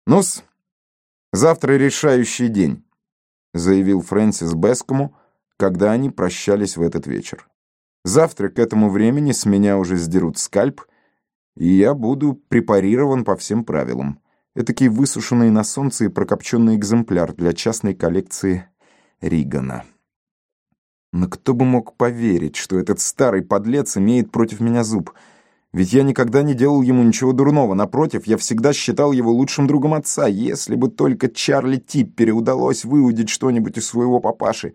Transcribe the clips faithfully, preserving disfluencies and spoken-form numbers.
«Ну-с, завтра решающий день», — заявил Фрэнсис Бэскому, когда они прощались в этот вечер. «Завтра к этому времени с меня уже сдерут скальп, и я буду препарирован по всем правилам. Этакий высушенный на солнце и прокопченный экземпляр для частной коллекции Ригана. Но кто бы мог поверить, что этот старый подлец имеет против меня зуб? Ведь я никогда не делал ему ничего дурного. Напротив, я всегда считал его лучшим другом отца. Если бы только Чарли Типпери удалось выудить что-нибудь из своего папаши.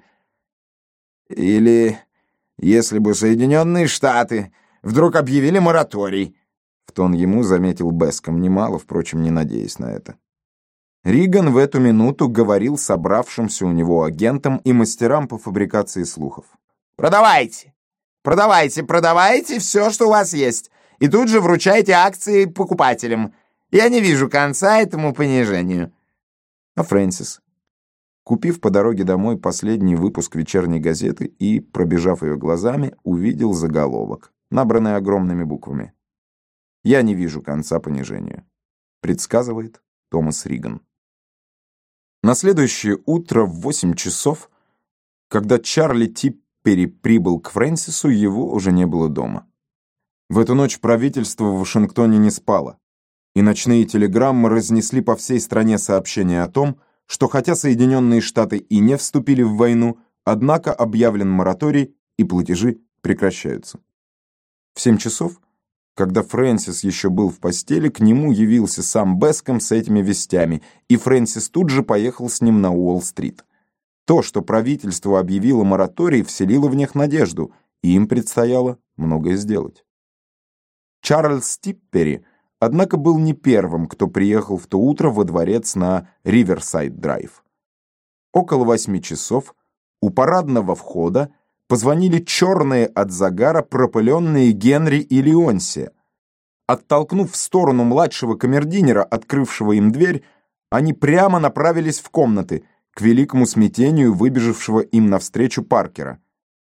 Или если бы Соединенные Штаты вдруг объявили мораторий, в тон ему заметил Бэском, немало, впрочем, не надеясь на это. Риган в эту минуту говорил собравшимся у него агентам и мастерам по фабрикации слухов. «Продавайте! Продавайте, продавайте все, что у вас есть, и тут же вручайте акции покупателям. Я не вижу конца этому понижению». А Фрэнсис, купив по дороге домой последний выпуск вечерней газеты и, пробежав ее глазами, увидел заголовок, набранный огромными буквами. «Я не вижу конца понижению», предсказывает Томас Риган. На следующее утро в восемь часов, когда Чарли Типпери прибыл к Фрэнсису, его уже не было дома. В эту ночь правительство в Вашингтоне не спало, и ночные телеграммы разнесли по всей стране сообщение о том, что хотя Соединенные Штаты и не вступили в войну, однако объявлен мораторий и платежи прекращаются. В семь часов, когда Фрэнсис еще был в постели, к нему явился сам Бэском с этими вестями, и Фрэнсис тут же поехал с ним на Уолл-стрит. То, что правительство объявило мораторий, вселило в них надежду, и им предстояло многое сделать. Чарльз Типпери, однако, был не первым, кто приехал в то утро во дворец на Риверсайд-драйв. Около восьми часов у парадного входа позвонили черные от загара пропыленные Генри и Леонсия. Оттолкнув в сторону младшего камердинера, открывшего им дверь, они прямо направились в комнаты, к великому смятению выбежавшего им навстречу Паркера.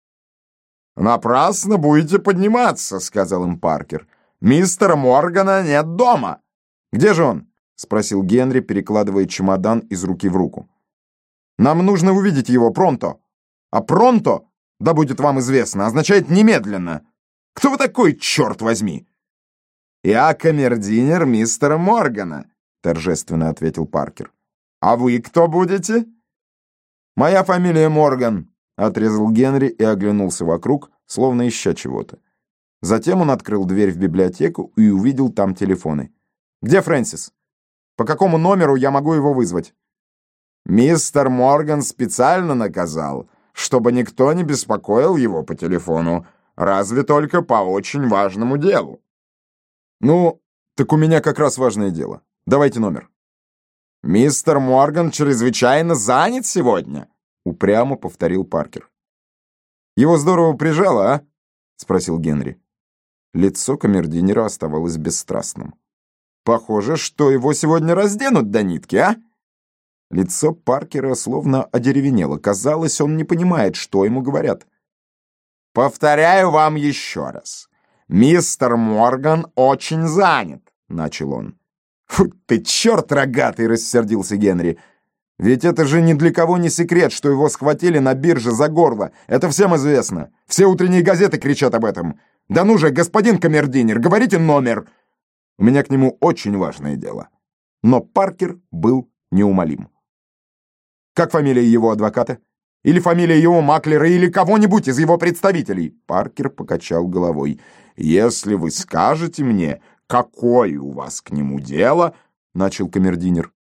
«Напрасно будете подниматься», — сказал им Паркер. «Мистера Моргана нет дома». «Где же он?» — спросил Генри, перекладывая чемодан из руки в руку. «Нам нужно увидеть его пронто». «А пронто, да будет вам известно, означает немедленно. Кто вы такой, черт возьми?» «Я камердинер мистера Моргана», — торжественно ответил Паркер. «А вы кто будете?» «Моя фамилия Морган», — отрезал Генри и оглянулся вокруг, словно ища чего-то. Затем он открыл дверь в библиотеку и увидел там телефоны. «Где Фрэнсис? По какому номеру я могу его вызвать?» «Мистер Морган специально наказал, чтобы никто не беспокоил его по телефону, разве только по очень важному делу». «Ну, так у меня как раз важное дело. Давайте номер». «Мистер Морган чрезвычайно занят сегодня», — упрямо повторил Паркер. «Его здорово прижало, а?» — спросил Генри. Лицо камердинера оставалось бесстрастным. «Похоже, что его сегодня разденут до нитки, а?» Лицо Паркера словно одеревенело. Казалось, он не понимает, что ему говорят. «Повторяю вам еще раз. Мистер Морган очень занят», — начал он. «Фу ты, черт рогатый!» — рассердился Генри. «Ведь это же ни для кого не секрет, что его схватили на бирже за горло. Это всем известно. Все утренние газеты кричат об этом. Да ну же, господин камердинер, говорите номер!» У меня к нему очень важное дело». Но Паркер был неумолим. «Как фамилия его адвоката? Или фамилия его маклера, или кого-нибудь из его представителей?» Паркер покачал головой. «Если вы скажете мне, какое у вас к нему дело, — начал камердинер.